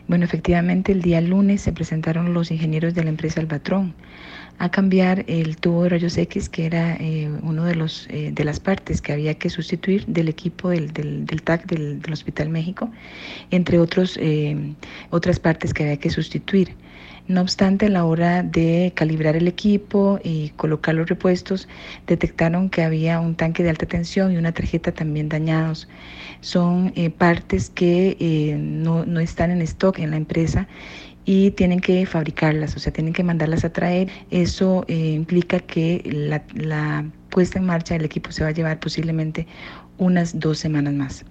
Bueno, efectivamente el día lunes se presentaron los ingenieros de la empresa Albatron a cambiar el tubo de rayos X, que era uno de las partes que había que sustituir del equipo del TAC del Hospital México, entre otras partes que había que sustituir. No obstante, a la hora de calibrar el equipo y colocar los repuestos, detectaron que había un tanque de alta tensión y una tarjeta también dañados. Son partes que no están en stock en la empresa y tienen que fabricarlas, o sea, tienen que mandarlas a traer. Eso implica que la puesta en marcha del equipo se va a llevar posiblemente unas 2 semanas más.